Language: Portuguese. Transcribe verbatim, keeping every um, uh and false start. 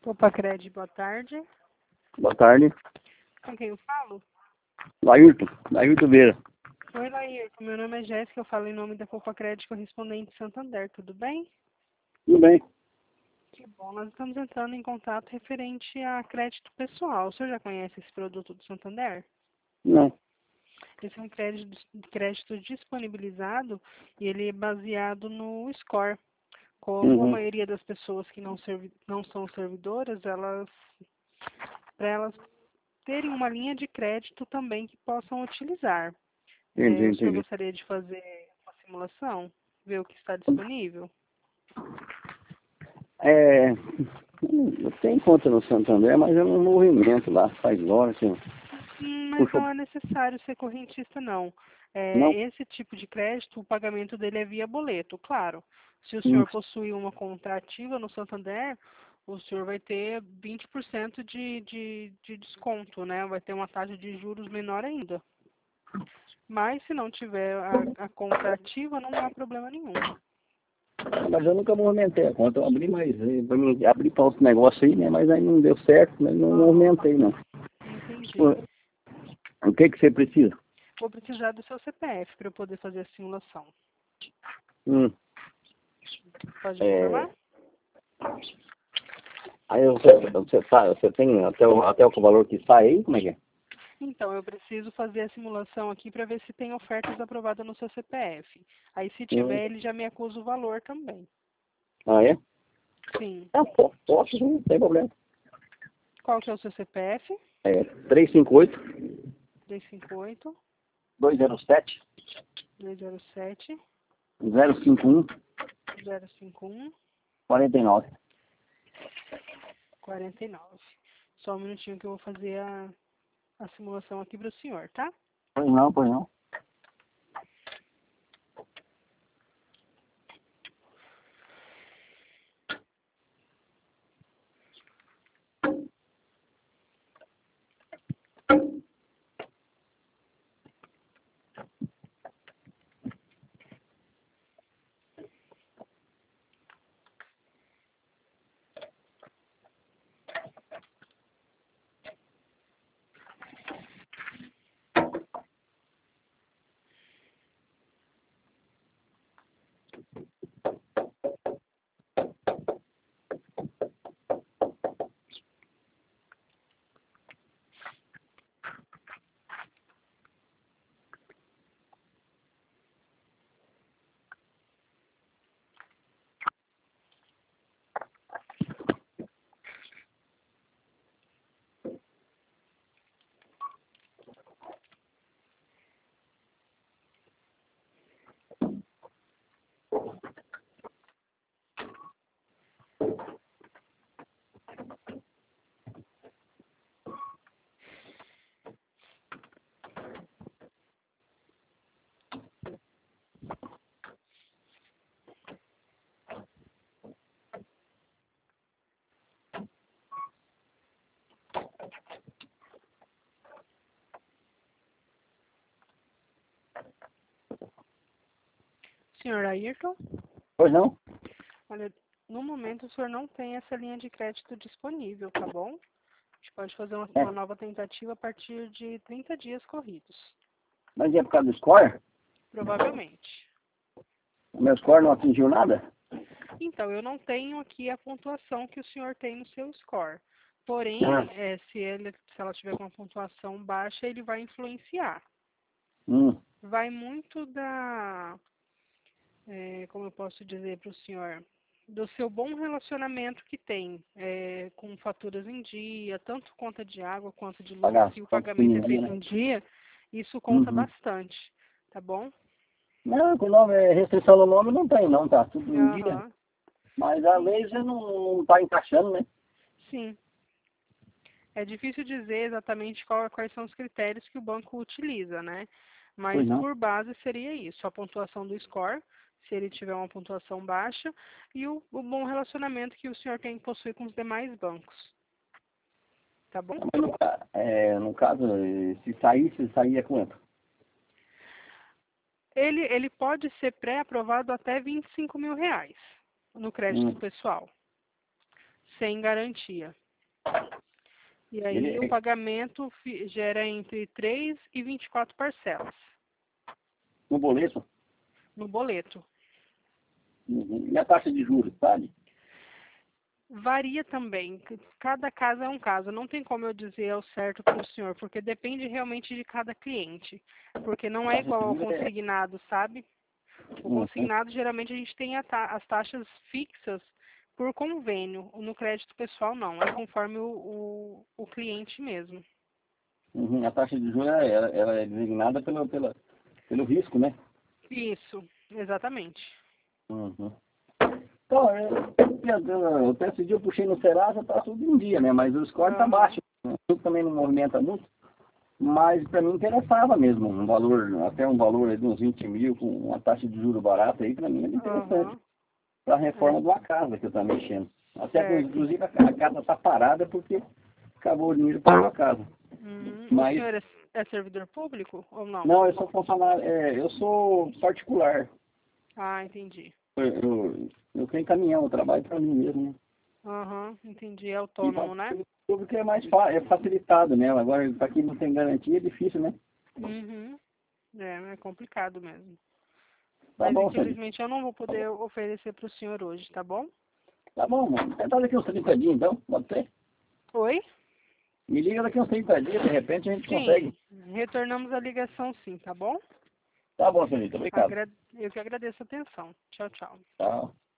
Opa, Cred, boa tarde. Boa tarde. Com quem eu falo? Laírton, Laírton Beira. Oi, Laírton. Meu nome é Jéssica, eu falo em nome da Copa Cred Correspondente Santander, tudo bem? Tudo bem? Que bom, nós estamos entrando em contato referente a crédito pessoal. O senhor já conhece esse produto do Santander? Não. Esse é um crédito, crédito disponibilizado e ele é baseado no score. Como a Uhum. maioria das pessoas que não, servi não são servidoras, elas, para elas terem uma linha de crédito também que possam utilizar. Entendi, É, o senhor entendi. gostaria de fazer uma simulação? Ver o que está disponível? É, eu tenho conta no Santander, mas eu não movimento lá, faz horas que eu Hum, mas puxo. não é necessário ser correntista, não. É, Não? esse tipo de crédito, o pagamento dele é via boleto, claro. Se o Hum. senhor possui uma conta ativa no Santander, o senhor vai ter vinte por cento de, de, de desconto, né? Vai ter uma taxa de juros menor ainda. Mas se não tiver a, a conta ativa, não há problema nenhum. Mas eu nunca movimentei a conta, eu abri mais, eh, pra mim, abri para outro negócio aí, né? Mas aí não deu certo, mas não movimentei não. Entendi. O que que você precisa? Vou precisar do seu C P F para eu poder fazer a simulação. Hum. Pode me É, informar? aí você, você, tá, você tem até o, até o valor que sai aí? Como é que é? Então, eu preciso fazer a simulação aqui para ver se tem ofertas aprovadas no seu C P F. Aí, se Hum. tiver, ele já me acusa o valor também. Ah, é? Sim. Ah, pô, posso sim, não tem problema. Qual que é o seu C P F? É três cinco oito, três cinco oito, dois zero sete, dois zero sete, zero cinco um, zero cinco um, quarenta e nove. quarenta e nove. Só um minutinho que eu vou fazer a, a simulação aqui para o senhor, tá? Pois não, pois não. Senhor Ayrton? Pois não? Olha, no momento o senhor não tem essa linha de crédito disponível, tá bom? A gente pode fazer uma, É. uma nova tentativa a partir de trinta dias corridos. Mas é por causa do score? Provavelmente. O meu score não atingiu nada? Então, eu não tenho aqui a pontuação que o senhor tem no seu score. Porém, Ah. é, se, ele, se ela tiver com uma pontuação baixa, ele vai influenciar. Hum. Vai muito da, é, como eu posso dizer para o senhor, do seu bom relacionamento que tem é, com faturas em dia, tanto conta de água quanto de luz, Pagar se o quanto pagamento é pequenininho, feito né? em dia, isso conta Uhum. bastante, tá bom? Não, com o nome, é, restrição no nome não tem não, tá tudo em dia. Aham. Mas às vezes não, não tá encaixando, né? Sim. É difícil dizer exatamente qual, quais são os critérios que o banco utiliza, né? Pois Mas não. por base seria isso, a pontuação do score, se ele tiver uma pontuação baixa, e o, o bom relacionamento que o senhor tem que possuir com os demais bancos. Tá bom? Mas no, ca- é, no caso, eh, se sair, se sair é quanto? Ele, ele pode ser pré-aprovado até vinte e cinco mil reais no crédito Hum. pessoal. sem garantia. E aí Ele- o pagamento fi- gera entre três e vinte e quatro parcelas No boleto? no boleto. Uhum. E a taxa de juros, sabe? Varia também, c- cada caso é um caso, não tem como eu dizer ao certo para o senhor, porque depende realmente de cada cliente, porque não é igual ao consignado, sabe? O Uhum. consignado, geralmente, a gente tem a ta- as taxas fixas por convênio, no crédito pessoal não, é conforme o, o, o cliente mesmo. Uhum. A taxa de juros ela, ela ela é designada pelo, pela, pelo risco, né? Isso, exatamente. Uhum. Então, eu, eu, até esse dia eu puxei no Serasa, tá tudo em dia, né? Mas o score tá Aham. baixo. O também não movimenta muito. Mas para mim interessava mesmo, um valor, até um valor aí de uns vinte mil, com uma taxa de juros barata aí, para mim era interessante. Aham. Para a reforma É, de uma casa que eu estou mexendo. Até que, certo. inclusive, a, a casa está parada porque acabou o dinheiro para a casa. Uhum. O Mas, senhor é, é servidor público ou não? não, eu sou funcionário, é, eu sou particular. Ah, entendi. Eu, eu, eu tenho caminhão, eu trabalho para mim mesmo, né? Aham, entendi. É E para autônomo, né? o público é mais fa é facilitado, né? Agora, para quem não tem garantia, é difícil, né? Uhum. É, é complicado mesmo. Tá Mas bom, Sandro. infelizmente eu não vou poder oferecer para o senhor hoje, tá bom? Tá bom, mano. Tentar daqui uns trinta dias, então, pode ser? Oi? Me liga daqui uns trinta dias, de repente a gente Sim, consegue. retornamos a ligação sim, tá bom? Tá bom, Senhorita. Obrigado. Agra- Eu que agradeço a atenção. Tchau, tchau. Tchau.